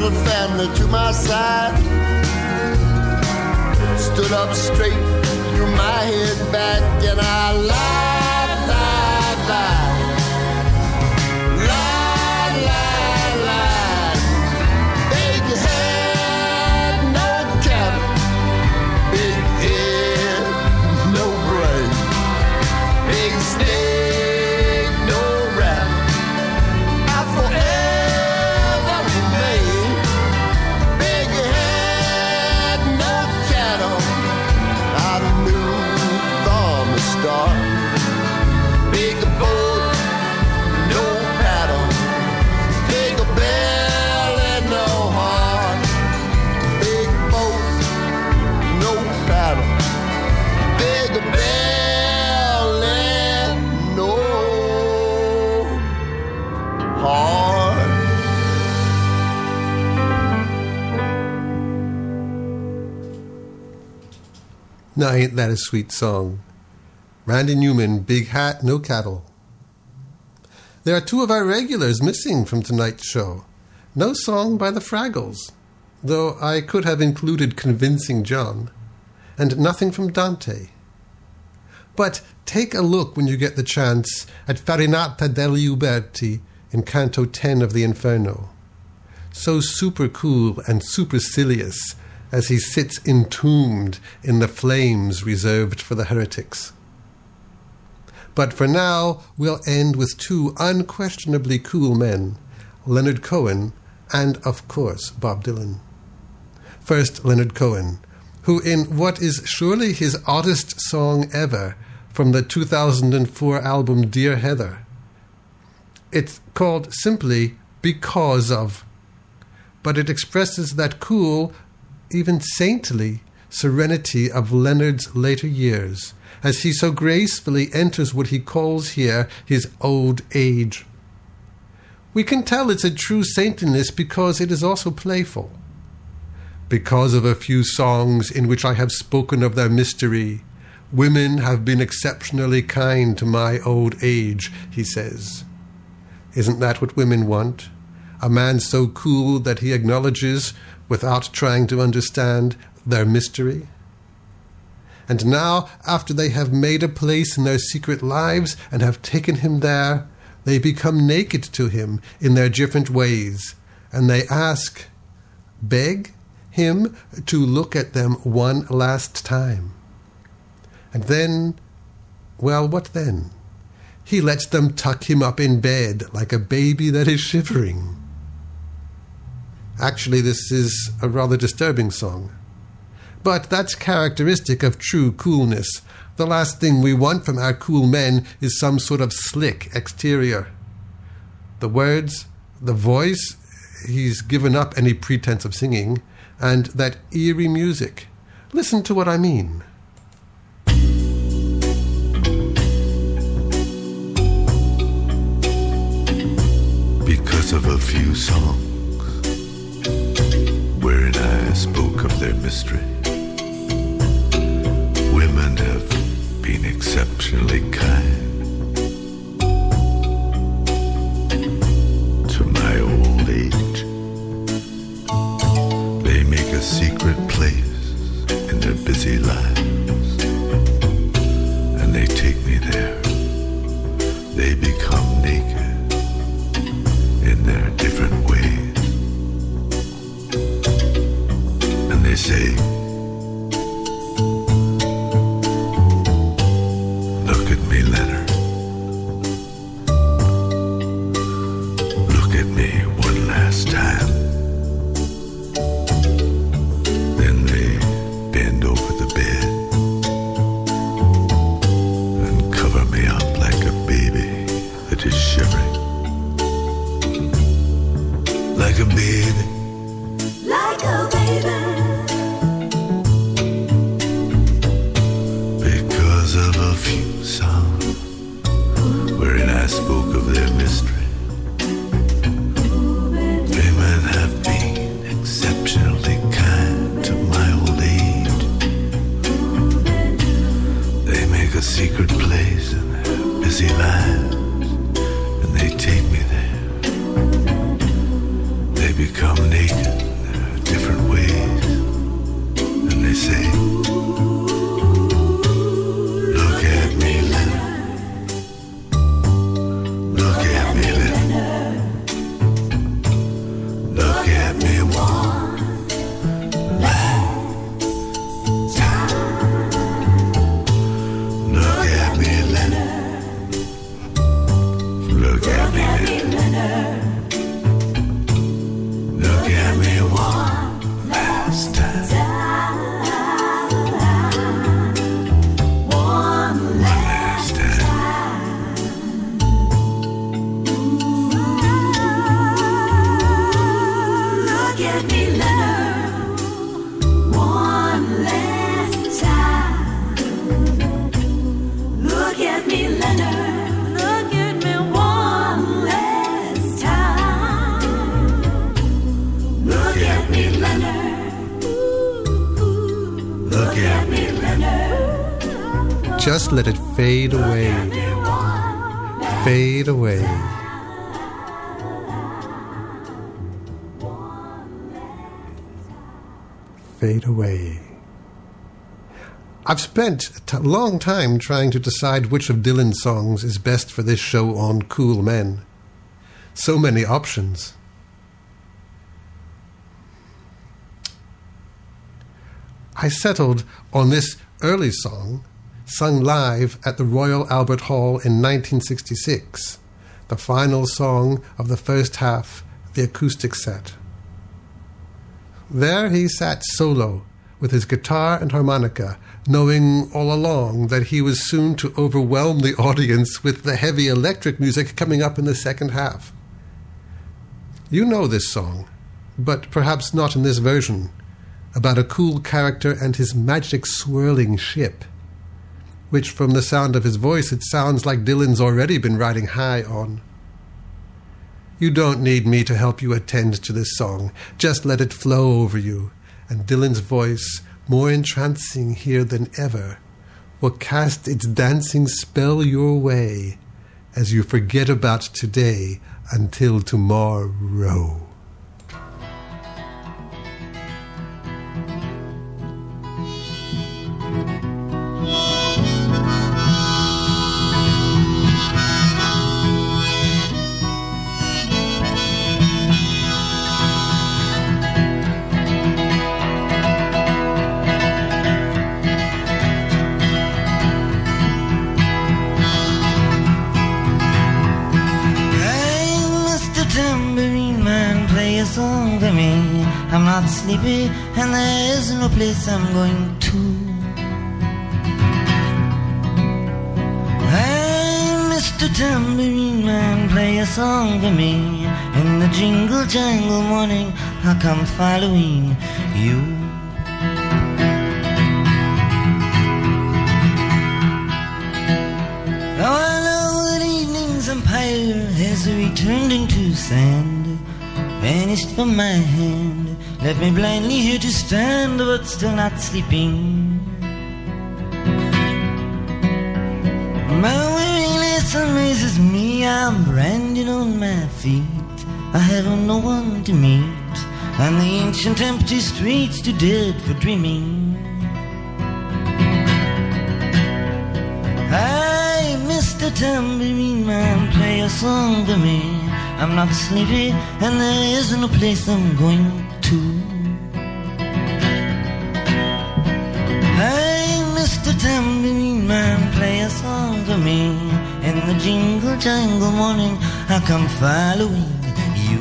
little family to my side. Stood up straight, threw my head back, and I lied, lied, lied. Lied, lied, lied. Big head, no cattle. Big head, no brain. Big snake, no rat. I forever remain. Big head, no cattle. I knew from the start. Big boat, no paddle. Big belly, no heart. Big boat, no paddle. Big belly, no heart. Now, ain't that a sweet song? Randy Newman, Big Hat, No Cattle. There are two of our regulars missing from tonight's show. No song by the Fraggles, though I could have included Convincing John, and nothing from Dante. But take a look when you get the chance at Farinata degli Uberti in Canto ten of the Inferno. So super cool and supercilious as he sits entombed in the flames reserved for the heretics. But for now, we'll end with two unquestionably cool men, Leonard Cohen and, of course, Bob Dylan. First, Leonard Cohen, who in what is surely his oddest song ever from the two thousand four album Dear Heather. It's called simply Because Of, but it expresses that cool, even saintly, serenity of Leonard's later years, as he so gracefully enters what he calls here his old age. We can tell it's a true saintliness because it is also playful. Because of a few songs in which I have spoken of their mystery, women have been exceptionally kind to my old age, he says. Isn't that what women want? A man so cool that he acknowledges, without trying to understand, their mystery? And now, after they have made a place in their secret lives and have taken him there, they become naked to him in their different ways, and they ask, beg him to look at them one last time. And then, well, what then? He lets them tuck him up in bed like a baby that is shivering. Actually, this is a rather disturbing song. But that's characteristic of true coolness. The last thing we want from our cool men is some sort of slick exterior. The words, the voice, he's given up any pretense of singing, and that eerie music. Listen to what I mean. Because of a few songs wherein I spoke of their mystery, women have been exceptionally kind to my old age. They make a secret place in their busy lives, and they take me there. They become naked in their different ways, and they say, look at me, Leonard. Look at me one last time. Then they bend over the bed and cover me up like a baby that is shivering. Like a baby. Like a baby. Because of a few songs wherein I spoke of their mystery, women have been exceptionally kind to my old age. They make a secret place in their busy lives, and they take me there. They become naked Look at me one last time. Look at me, Leonard. Look at me, Leonard. Look at me one last time. One last time. Look at me, Leonard, one last time. Look at me, Leonard, look at me one last time. Look at me, Leonard, Look at me, Leonard. Just let it fade away. Fade away. Fade away. I've spent a t- long time trying to decide which of Dylan's songs is best for this show on Cool Men. So many options. I settled on this early song, sung live at the Royal Albert Hall in nineteen sixty-six, the final song of the first half of the acoustic set. There he sat solo, with his guitar and harmonica, knowing all along that he was soon to overwhelm the audience with the heavy electric music coming up in the second half. You know this song, but perhaps not in this version, about a cool character and his magic swirling ship, which from the sound of his voice it sounds like Dylan's already been riding high on. You don't need me to help you attend to this song. Just let it flow over you, and Dylan's voice, more entrancing here than ever, will cast its dancing spell your way as you forget about today until tomorrow. Song for me. I'm not sleepy and there is no place I'm going to. Hey, Mister Tambourine Man, play a song for me. In the jingle jangle morning I'll come following you. Now I know that evening's empire has returned into sand, vanished from my hand, left me blindly here to stand, but still not sleeping. My weariness amazes me, I'm branded on my feet, I have no one to meet, and the ancient empty streets too dead for dreaming. Hey, Mister Tambourine Man, play a song for me. I'm not sleepy and there isn't a place I'm going to. Hey, Mister Tambourine Man, play a song for me. In the jingle jangle morning I'll come following you.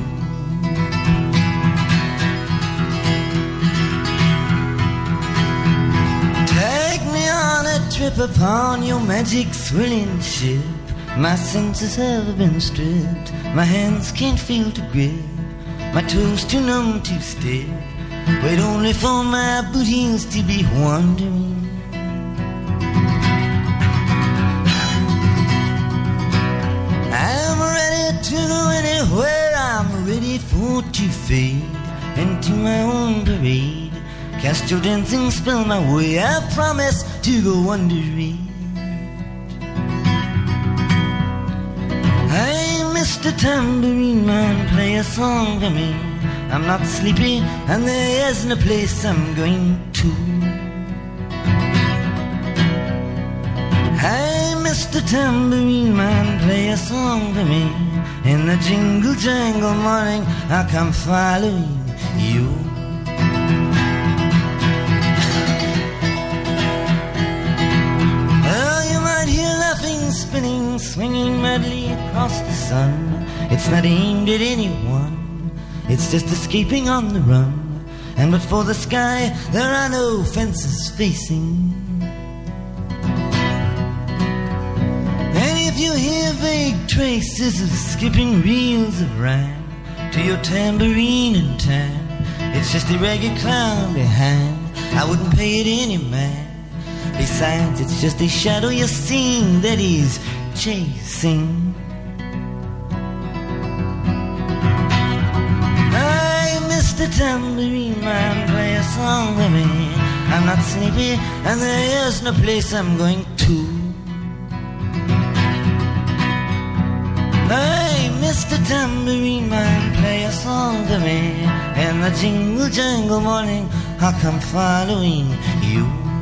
Take me on a trip upon your magic swirling ship. My senses have been stripped, my hands can't feel to grip, my toes too numb to step, wait only for my boot heels to be wandering. I'm ready to go anywhere, I'm ready for to fade into my own parade. Cast your dancing spell my way, I promise to go under it. Hey, Mister Tambourine Man, play a song for me. I'm not sleepy and there isn't a place I'm going to. Hey, Mister Tambourine Man, play a song for me. In the jingle jangle morning, I come following you. Oh, you might hear laughing, spinning, swinging madly across the sun. It's not aimed at anyone, it's just escaping on the run. And but for the sky, there are no fences facing. And if you hear vague traces of skipping reels of rhyme to your tambourine in time, it's just a ragged clown behind. I wouldn't pay it any man. Besides, it's just a shadow you're seeing that he's chasing. The tambourine man, play a song for me. I'm not sleepy and there is no place I'm going to. Hey, Mister Tambourine man, play a song for me. In the jingle jangle morning, I'll come following you.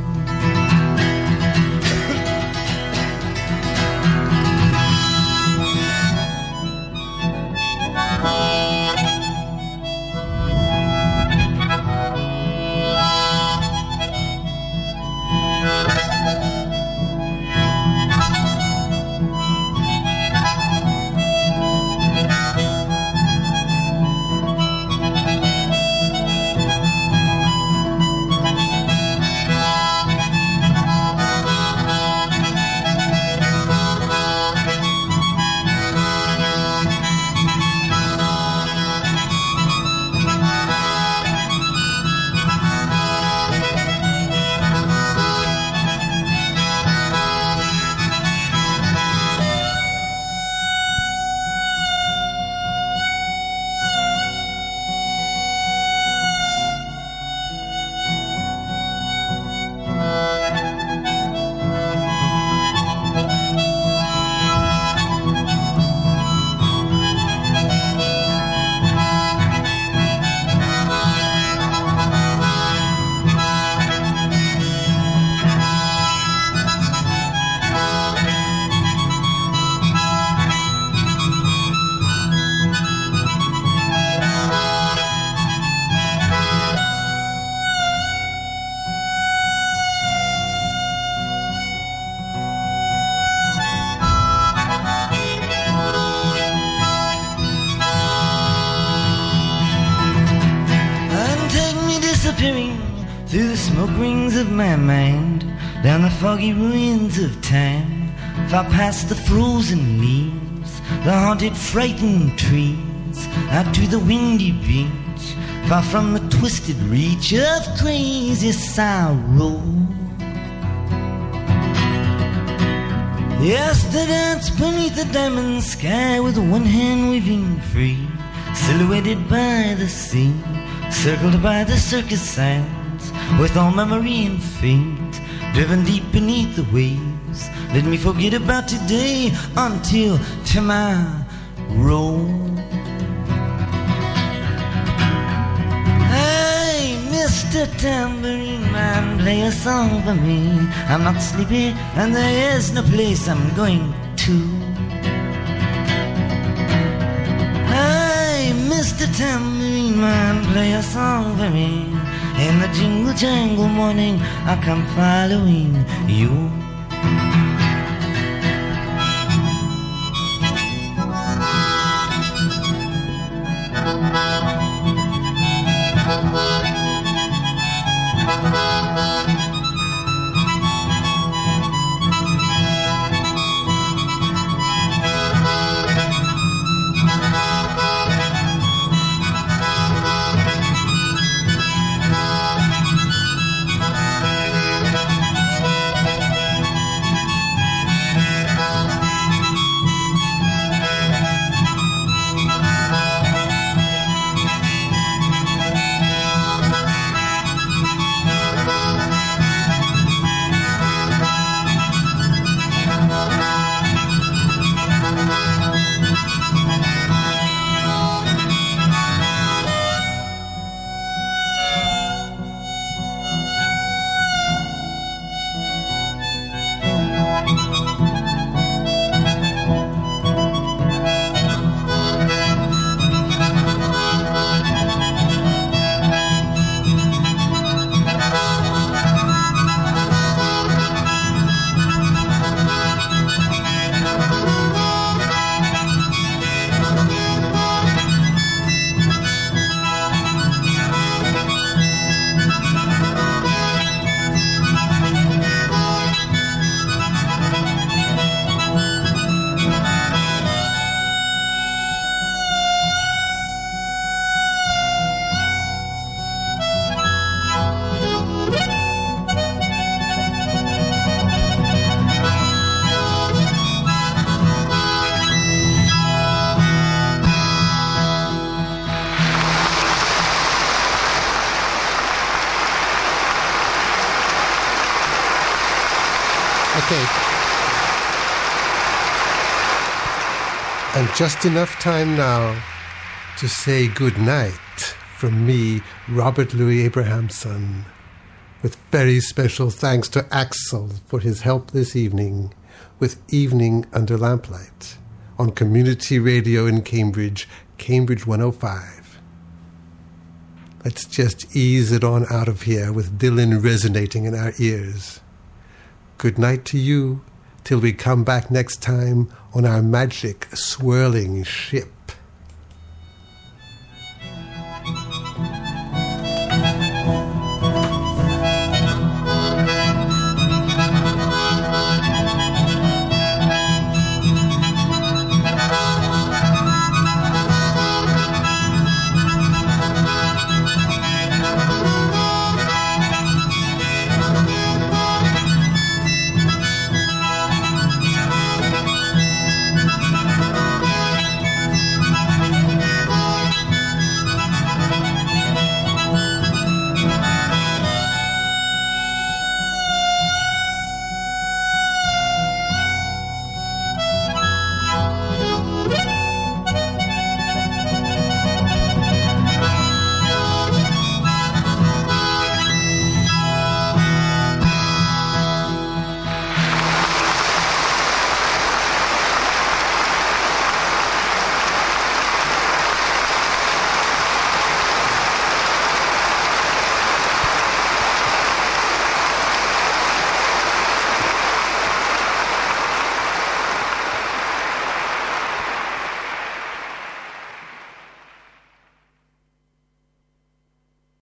Through the smoke rings of my mind, down the foggy ruins of time, far past the frozen leaves, the haunted frightened trees, out to the windy beach, far from the twisted reach of crazy sorrow. Yes, to dance beneath the diamond sky with one hand waving free, silhouetted by the sea, circled by the circus signs, with all memory and fate driven deep beneath the waves. Let me forget about today until tomorrow. Hey, Mister Tambourine Man, play a song for me. I'm not sleepy and there is no place I'm going to. Hey, Mister Tambourine Man, play a song for me. In the jingle jangle morning, I come following you. Okay. And just enough time now to say good night from me, Robert Louis Abrahamson, with very special thanks to Axel for his help this evening with Evening Under Lamplight on Community Radio in Cambridge, Cambridge one oh five. Let's just ease it on out of here with Dylan resonating in our ears. Good night to you till we come back next time on our magic swirling ship.